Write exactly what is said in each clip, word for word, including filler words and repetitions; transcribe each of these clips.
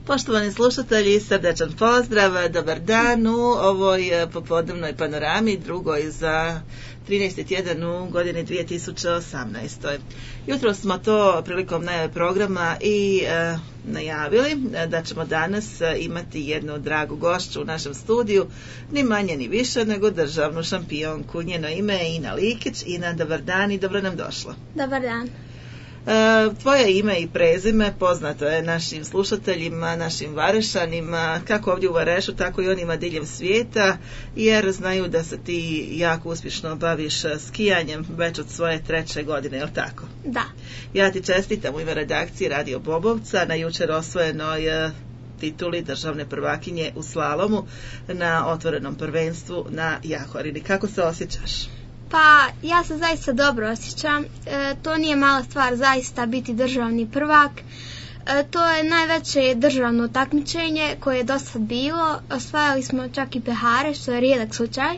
Poštovani slušatelji, srdečan pozdrav, dobar dan u ovoj popodnevnoj panorami, drugoj za trinaesti tjedan u godini dvije tisuće osamnaest. Jutro smo to prilikom najave programa i e, najavili da ćemo danas imati jednu dragu gošću u našem studiju, ni manje ni više nego državnu šampionku. Njeno ime je Ina Likić. Ina, dobar dan i dobro nam došla. Dobar dan. E, tvoje ime i prezime poznato je našim slušateljima, našim Varešanima, kako ovdje u Varešu, tako i onima diljem svijeta, jer znaju da se ti jako uspješno baviš skijanjem već od svoje treće godine, je li tako? Da. Ja ti čestitam u ime redakcije Radio Bobovca na jučer osvojenoj tituli državne prvakinje u slalomu na otvorenom prvenstvu na Jahorini. Kako se osjećaš? Pa, ja se zaista dobro osjećam. E, to nije mala stvar zaista biti državni prvak. E, to je najveće državno takmičenje koje je do sad bilo. Osvajali smo čak i pehare, što je rijedak slučaj.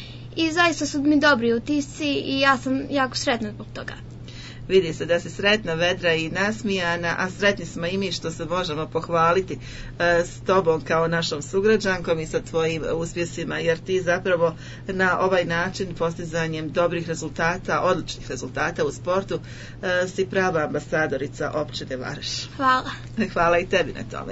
I zaista su mi dobri utisci i ja sam jako sretna zbog toga. Vidi se da si sretna, vedra i nasmijana, a sretni smo i mi što se možemo pohvaliti e, s tobom kao našom sugrađankom i sa tvojim uspjesima, jer ti zapravo na ovaj način, postizanjem dobrih rezultata, odličnih rezultata u sportu, e, si prava ambasadorica općine Vareš. Hvala. Hvala i tebi na tome.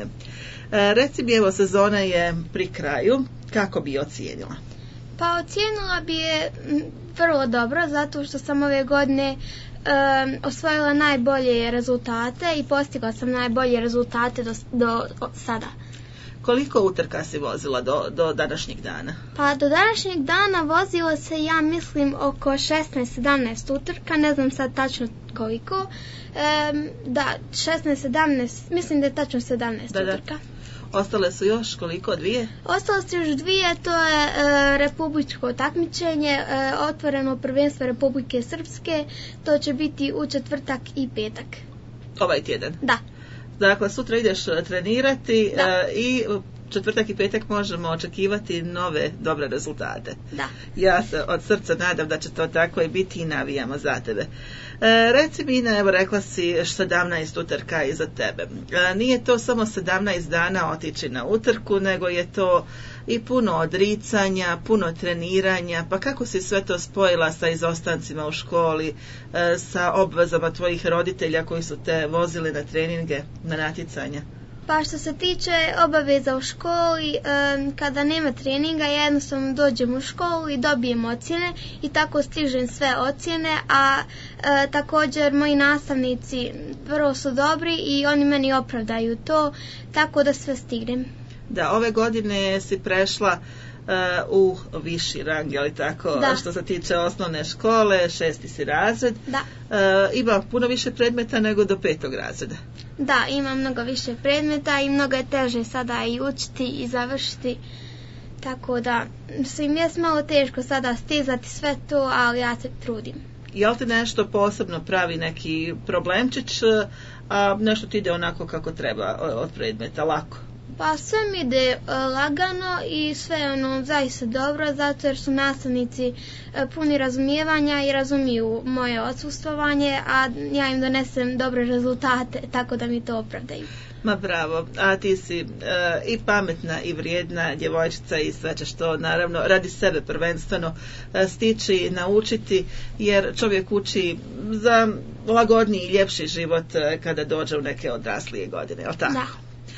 E, reci mi, evo, sezona je pri kraju, kako bi je ocijenila? Pa ocijenila bi je vrlo dobro, zato što sam ove godine Um, osvojila najbolje rezultate i postigla sam najbolje rezultate do, do sada. Koliko utrka si vozila do, do današnjeg dana? Pa do današnjeg dana vozila se, ja mislim, oko šesnaest sedamnaest utrka, ne znam sad tačno koliko. Um, da, šesnaest sedamnaest, mislim da je tačno sedamnaest da, da. utrka. Ostale su još koliko, dvije? Ostale su još dvije, to je e, republičko takmičenje, e, otvoreno prvenstvo Republike Srpske, to će biti u četvrtak i petak. Ovaj tjedan? Da. Dakle, sutra ideš trenirati da. e, i četvrtak i petak možemo očekivati nove dobre rezultate. Da. Ja se od srca nadam da će to tako i biti i navijamo za tebe. E, reci mi, Ina, evo rekla si sedamnaest utrka iza tebe. E, nije to samo sedamnaest dana otići na utrku, nego je to i puno odricanja, puno treniranja. Pa kako si sve to spojila sa izostancima u školi, e, sa obvezama tvojih roditelja koji su te vozili na treninge, na natjecanja? Pa što se tiče obaveza u školi, kada nema treninga, ja jednostavno dođem u školu i dobijem ocjene i tako stižem sve ocjene, a e, također moji nastavnici vrlo su dobri i oni meni opravdaju to, tako da sve stignem. Da, ove godine si prešla Uh, u viši rang, je li tako? Da. Što se tiče osnovne škole, šesti si razred. Da. Uh, ima puno više predmeta nego do petog razreda. Da, ima mnogo više predmeta i mnogo je teže sada i učiti i završiti. Tako da, svim je malo teško sada stizati sve to, ali ja se trudim. Je li ti nešto posebno pravi neki problemčić, a nešto ti ide onako kako treba od predmeta, lako? Pa sve mi ide uh, lagano i sve je ono zaista dobro, zato jer su nastavnici uh, puni razumijevanja i razumiju moje odsustvovanje, a ja im donesem dobre rezultate, tako da mi to opravdaju. Ma bravo, a ti si uh, i pametna i vrijedna djevojčica i sve ćeš to naravno radi sebe prvenstveno uh, stići, naučiti, jer čovjek uči za lagodniji i ljepši život uh, kada dođe u neke odraslije godine, je li tako? Da.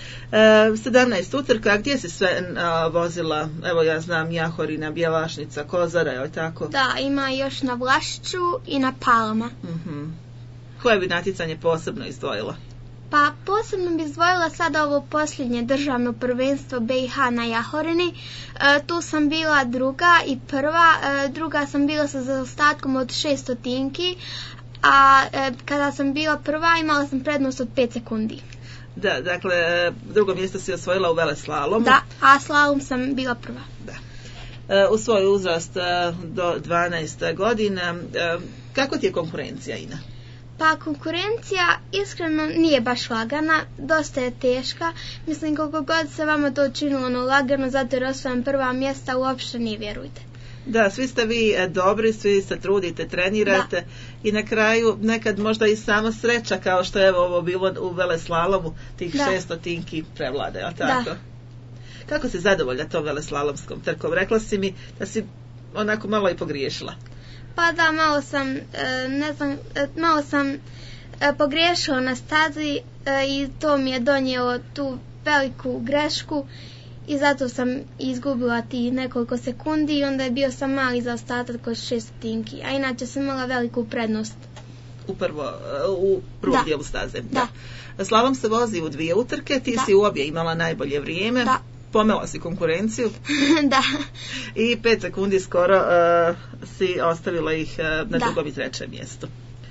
E, sedamnaest utrka, gdje si sve a, vozila? Evo, ja znam, Jahorina, Bjelašnica, Kozara, je li tako? Da, ima još na Vlašiću i na Palama. Uh-huh. Koje bi natjecanje posebno izdvojila? Pa posebno bi izdvojila sada ovo posljednje državno prvenstvo B i H na Jahorini. E, tu sam bila druga i prva. E, druga sam bila sa zaostatkom od šest stotinki, a e, kada sam bila prva imala sam prednost od pet sekundi. Da, dakle, drugo mjesto si osvojila u veleslalomu. Da, a slalom sam bila prva. Da. E, u svoj uzrast do dvanaest godina, e, kako ti je konkurencija, Ina? Pa konkurencija iskreno nije baš lagana, dosta je teška. Mislim, koliko god se vama to učinilo ono lagano, zato jer osvajam prva mjesta, uopšte nije, vjerujte. Da, svi ste vi dobri, svi se trudite, trenirate da. I na kraju nekad možda i samo sreća kao što je ovo bilo u veleslalomu, tih da. šestotinki prevlade, jel tako? Da. Kako si zadovoljna tom veleslalomskom trkom? Rekla si mi da si onako malo i pogriješila. Pa da, malo sam, ne znam, malo sam pogriješila na stazi i to mi je donijelo tu veliku grešku i zato sam izgubila ti nekoliko sekundi i onda je bio sam mali zaostatak od šestotinki, a inače sam imala veliku prednost. U, prvo, u prvom dijelu staze. Da. Da. Slalom se vozi u dvije utrke, ti da. si u obje imala najbolje vrijeme. Da. Pomela si konkurenciju. Da. I pet sekundi skoro uh, si ostavila ih uh, na da. drugom i trećem mjestu.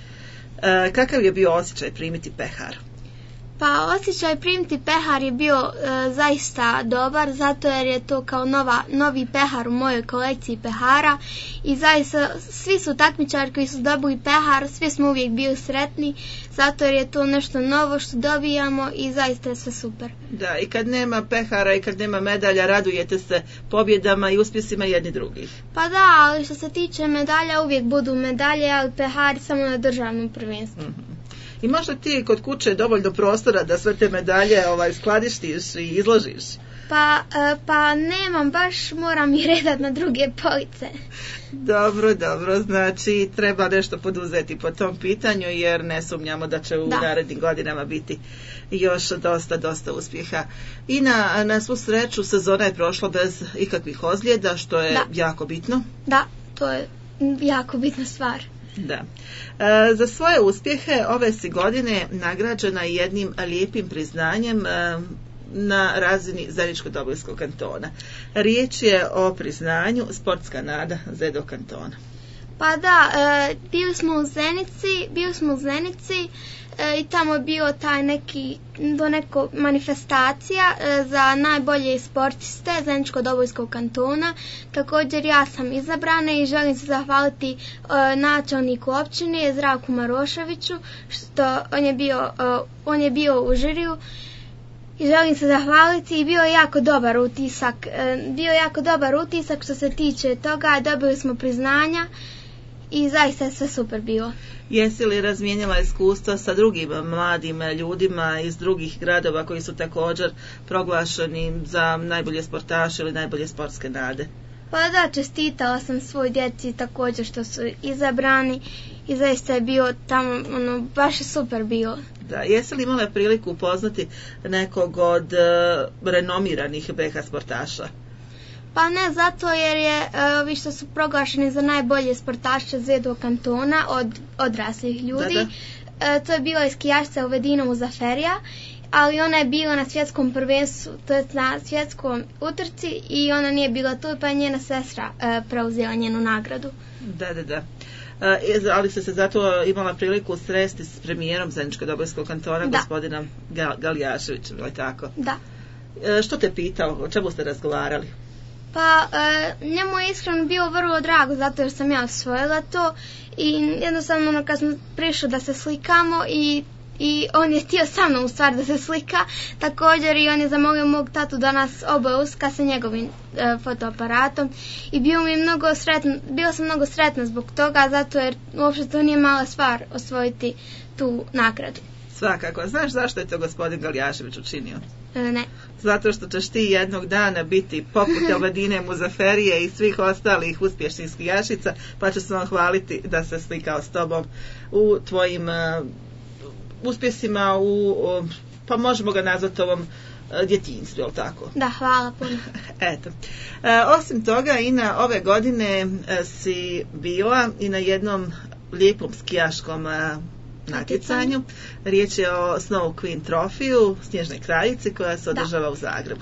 Uh, kakav je bio osjećaj primiti pehar? Pa osjećaj primiti pehar je bio uh, zaista dobar, zato jer je to kao nova, novi pehar u mojoj kolekciji pehara i zaista svi su takmičari koji su dobili pehar, svi smo uvijek bili sretni, zato jer je to nešto novo što dobijamo i zaista je sve super. Da, i kad nema pehara i kad nema medalja, radujete se pobjedama i uspjesima jedni drugih. Pa da, ali što se tiče medalja, uvijek budu medalje, ali pehari samo na državnom prvenstvu. Mm-hmm. I možda ti kod kuće dovoljno prostora da sve te medalje ovaj, skladištiš i izložiš? Pa, pa nemam, baš moram ih redat na druge police. Dobro, dobro, znači treba nešto poduzeti po tom pitanju jer ne sumnjamo da će u da. narednim godinama biti još dosta, dosta uspjeha. I na, na svu sreću sezona je prošla bez ikakvih ozljeda, što je da. jako bitno. Da, to je jako bitna stvar. Da. E, za svoje uspjehe ove si godine nagrađena jednim lijepim priznanjem e, na razini Zeničko-Dobojskog kantona. Riječ je o priznanju Sportska nada Zedo kantona. Pa da, e, bili smo u Zenici, bili smo u Zenici e, i tamo je bio taj neki do neko manifestacija e, za najbolje sportiste Zeničko-Dobojskog kantona. Također ja sam izabrana i želim se zahvaliti e, načelniku općine Zdravku Maroševiću što on je bio, e, on je bio u žiriju. I želim se zahvaliti i bio je jako dobar utisak. E, bio je jako dobar utisak što se tiče toga, dobili smo priznanja i zaista je sve super bilo. Jesi li razmijenila iskustva sa drugim mladim ljudima iz drugih gradova koji su također proglašeni za najbolje sportaše ili najbolje sportske nade? Pa da, čestitala sam svoj djeci također što su izabrani i zaista je bio tamo, ono, baš je super bilo. Da, jesi li imala priliku upoznati nekog od uh, renomiranih be ha sportaša? Pa ne, zato jer je ovi uh, što su proglašeni za najbolje sportaše Zedo kantona od odraslih ljudi. Da, da. Uh, to je bila skijašica u Vedinovu Zaferija, ali ona je bila na svjetskom prvenstvu, to je na svjetskom utrci i ona nije bila tu, pa je njena sestra uh, preuzela njenu nagradu. Da, da, da. Uh, ali ste se zato imala priliku sresti s premijerom Zeničko-Dobojskog kantona, da. gospodinom Gal- Galijaševićem, ili tako? Da. Uh, što te pitao, o čemu ste razgovarali? Pa uh, njemu je iskreno bilo vrlo drago zato jer sam ja osvojila to i jednostavno ono, kad smo prišli da se slikamo i I on je htio sa mnom u stvari da se slika, također i on je zamolio mog tatu da nas oboje uska sa njegovim e, fotoaparatom i bio mi mnogo sretno, bila sam mnogo sretna zbog toga, zato jer uopšte to nije mala stvar osvojiti tu nagradu. Svakako, znaš zašto je to gospodin Galijašević učinio? E, ne. Zato što ćeš ti jednog dana biti poput Elvedine Muzaferije i svih ostalih uspješnih skijašica, pa će se on hvaliti da se slikao s tobom u tvojim uh, uspjesima u, pa možemo ga nazvati ovom djetinjstvu, je li tako? Da, hvala puno. Eto. E, osim toga, i na ove godine e, si bila i na jednom lijepom skijaškom e, natjecanju. Riječ je o Snow Queen trofiju, snježnoj kraljici koja se održava u Zagrebu.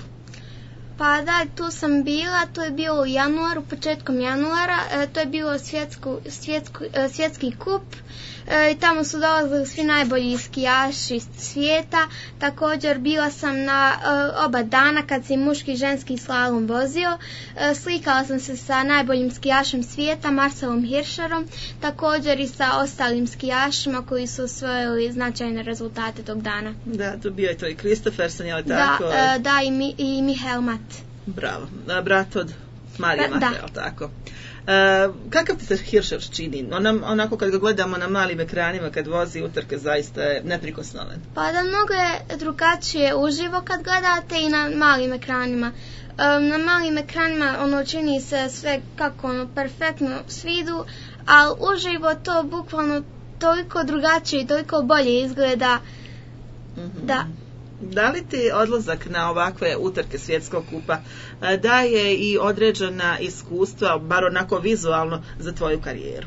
Pa da, tu sam bila, to je bilo u januaru, početkom januara, e, to je bilo svjetsku, svjetsku, e, svjetski kup e, i tamo su dolazili svi najbolji skijaši svijeta. Također bila sam na e, oba dana kad se muški i ženski slalom vozio, e, slikala sam se sa najboljim skijašem svijeta, Marcelom Hirscherom, također i sa ostalim skijašima koji su osvojili značajne rezultate tog dana. Da, tu bio je to i Kristoffersen, je li tako? Da, e, da i, mi, i Mihael Mat. Bravo, brat od Marije Mate, je li tako? kakav ti se Hiršev čini? Onam, onako kad ga gledamo na malim ekranima, kad vozi utrke, zaista je neprikosnoven. Pa da, mnogo je drugačije uživo kad gledate i na malim ekranima. Um, na malim ekranima ono čini se sve kako ono perfektno svidu, ali uživo to bukvalno toliko drugačije i toliko bolje izgleda. Mm-hmm. Da. Da li ti odlazak na ovakve utrke svjetskog kupa daje i određena iskustva, bar onako vizualno, za tvoju karijeru?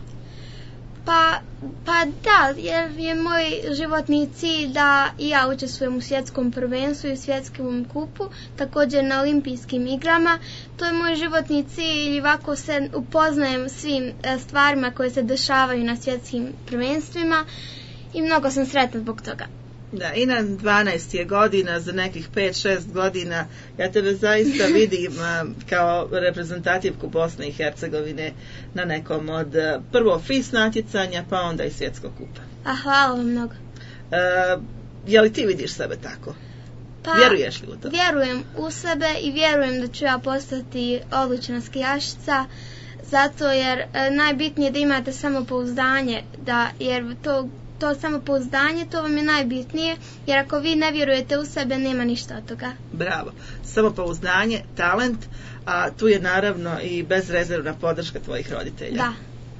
Pa, pa da, jer je moj životni cilj da i ja učestvujem u svjetskom prvenstvu i svjetskom kupu, također na olimpijskim igrama. To je moj životni cilj i ovako se upoznajem svim stvarima koje se dešavaju na svjetskim prvenstvima i mnogo sam sretna zbog toga. Da, i na dvanaest je godina, za nekih pet šest godina ja tebe zaista vidim kao reprezentativku Bosne i Hercegovine na nekom od prvo F I S natjecanja, pa onda i svjetskog kupa. A hvala vam mnogo. E, je li ti vidiš sebe tako? Pa, vjeruješ li u to? Vjerujem u sebe i vjerujem da ću ja postati odlična skijašica, zato jer e, najbitnije je da imate samopouzdanje, da, jer to To samopouzdanje, to vam je najbitnije, jer ako vi ne vjerujete u sebe, nema ništa od toga. Bravo. Samopouzdanje, talent, a tu je naravno i bezrezervna podrška tvojih roditelja. Da.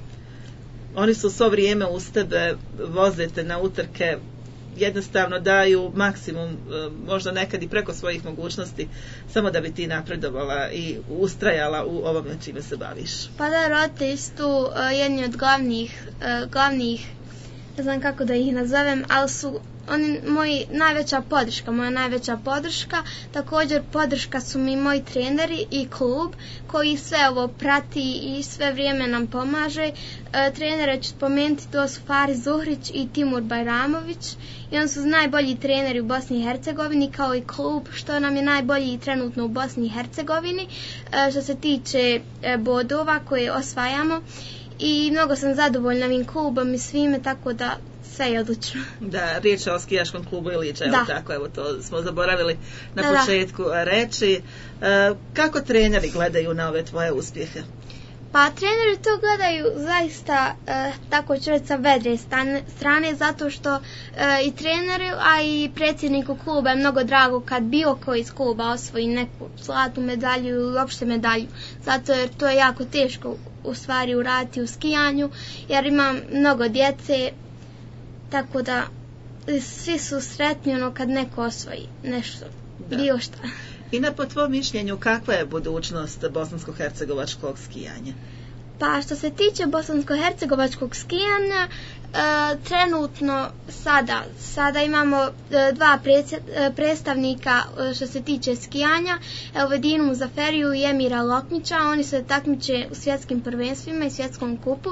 Oni su svo vrijeme uz tebe, vozete na utrke, jednostavno daju maksimum, možda nekad i preko svojih mogućnosti, samo da bi ti napredovala i ustrajala u ovome čime se baviš. Pa da, roditelji su tu jedni od glavnih, glavnih ne znam kako da ih nazovem, ali su oni moji najveća podrška, moja najveća podrška. Također podrška su mi moji treneri i klub koji sve ovo prati i sve vrijeme nam pomaže. E, trenere ću spomenuti, to su Faris Zuhrić i Timur Bajramović i oni su najbolji treneri u Bosni i Hercegovini, kao i klub što nam je najbolji trenutno u Bosni i Hercegovini e, što se tiče e, bodova koje osvajamo. I mnogo sam zadovoljna ovim klubom i svime, tako da sve je odlično. Da, riječ je o skijaškom klubu Ilića, evo tako, evo to smo zaboravili na da, početku da. reći. E, kako treneri gledaju na ove tvoje uspjehe? Pa treneri to gledaju zaista, e, tako ću reći, sa vedre strane, zato što e, i treneri, a i predsjedniku kluba je mnogo drago kad bilo koji iz kluba osvoji neku zlatnu medalju ili uopšte medalju, zato jer to je jako teško u stvari uraditi u skijanju, jer imam mnogo djece, tako da svi su sretni ono kad neko osvoji nešto, da. Bilo šta. I na po tvom mišljenju, kakva je budućnost bosansko-hercegovačkog skijanja? Pa što se tiče bosansko-hercegovačkog skijanja, e, trenutno sada, sada imamo e, dva predsjed, e, predstavnika e, što se tiče skijanja, Elvedinu Muzaferiju i Emira Lokmića. Oni se takmiče u svjetskim prvenstvima i svjetskom kupu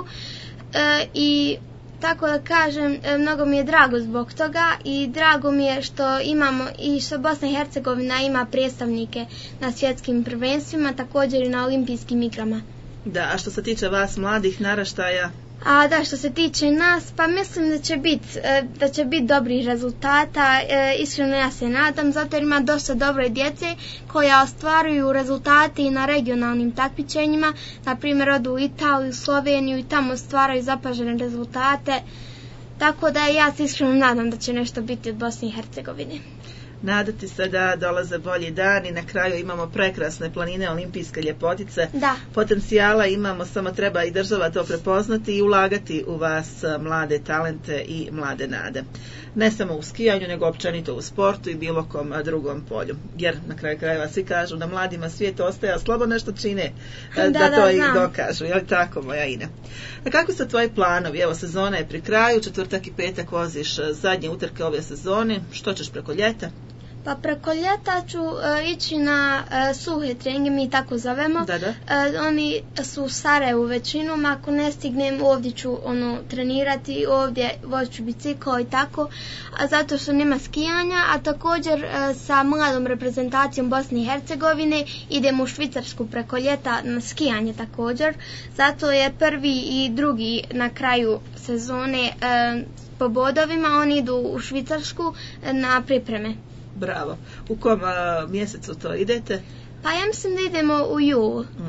e, i tako da kažem, mnogo mi je drago zbog toga i drago mi je što imamo i što Bosna i Hercegovina ima predstavnike na svjetskim prvenstvima, također i na olimpijskim igrama. Da, a što se tiče vas mladih naraštaja? A da, što se tiče nas, pa mislim da će biti da će biti dobrih rezultata, e, iskreno ja se nadam, zato jer ima dosta dobre djece koja ostvaruju rezultate i na regionalnim takmičenjima, na primjer odu u Italiju, Sloveniju i tamo stvaraju zapažene rezultate, tako da ja se iskreno nadam da će nešto biti od Bosne i Hercegovine. Nadati se da dolaze bolji dan i na kraju imamo prekrasne planine, olimpijske ljepotice. Da. Potencijala imamo, samo treba i država to prepoznati i ulagati u vas mlade talente i mlade nade. Ne samo u skijanju, nego općenito u sportu i bilo kom drugom polju. Jer na kraju krajeva svi kažu da mladima svijet ostaje, a slabo nešto čine da, da to da, i dokažu. Je li tako, moja Ina? A kakvi su tvoji planovi? Evo, sezona je pri kraju, četvrtak i petak voziš zadnje utrke ove sezone. Što ćeš preko ljeta? Pa preko ljeta ću uh, ići na uh, suhe treninge, mi tako zovemo. Da, da. Uh, oni su u Sarajevu većinom, ako ne stignem ovdje ću ono, trenirati, ovdje voću biciklo i tako, a zato što nema skijanja, a također uh, sa mladom reprezentacijom Bosne i Hercegovine idemo u Švicarsku preko ljeta na skijanje također, zato je prvi i drugi na kraju sezone uh, po bodovima, oni idu u Švicarsku uh, na pripreme. Bravo. U kom a, mjesecu to idete? Pa ja mislim da idemo u julu. Uh-huh.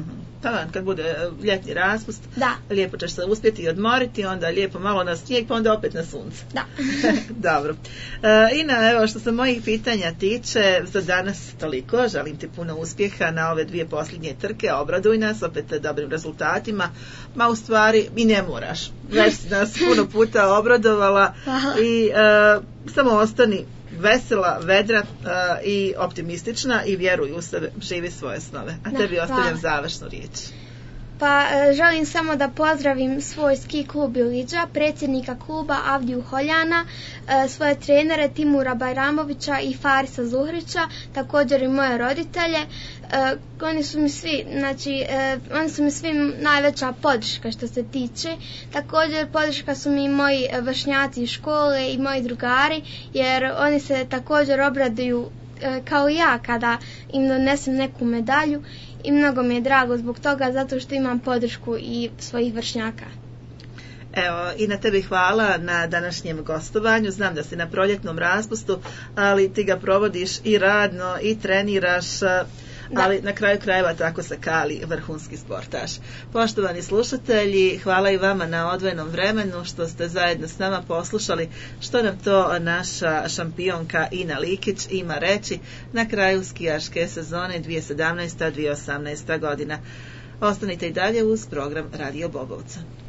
taman kad bude ljetni raspust, Da. lijepo ćeš se uspjeti i odmoriti, onda lijepo malo na snijeg, pa onda opet na sunce. Da. Dobro. E, Ina, evo što se mojih pitanja tiče, za danas toliko. Želim ti puno uspjeha na ove dvije posljednje trke, obraduj nas opet dobrim rezultatima, ma u stvari i ne moraš. Već si nas puno puta obradovala i e, samo ostani vesela, vedra uh, i optimistična i vjeruj u sebe, živi svoje snove. A tebi ostavljam završnu riječ. Pa želim samo da pozdravim svoj ski klub Iliđa, predsjednika kluba Avdiju Holjana, svoje trenere Timura Bajramovića i Farisa Zuhrića, također i moje roditelje. Oni su mi svi, znači, oni su mi svi najveća podrška što se tiče. Također podrška su mi moji vršnjaci iz škole i moji drugari, jer oni se također obraduju kao ja kada im donesem neku medalju. I mnogo mi je drago zbog toga, zato što imam podršku i svojih vršnjaka. Evo, i na tebi hvala na današnjem gostovanju. Znam da si na proljetnom raspustu, ali ti ga provodiš i radno i treniraš, ali da. Na kraju krajeva tako se kali vrhunski sportaš. Poštovani slušatelji, hvala i vama na odvojenom vremenu što ste zajedno s nama poslušali što nam to naša šampionka Ina Likić ima reći na kraju skijaške sezone dvije tisuće sedamnaesta dvije tisuće osamnaesta godina. Ostanite i dalje uz program Radio Bobovca.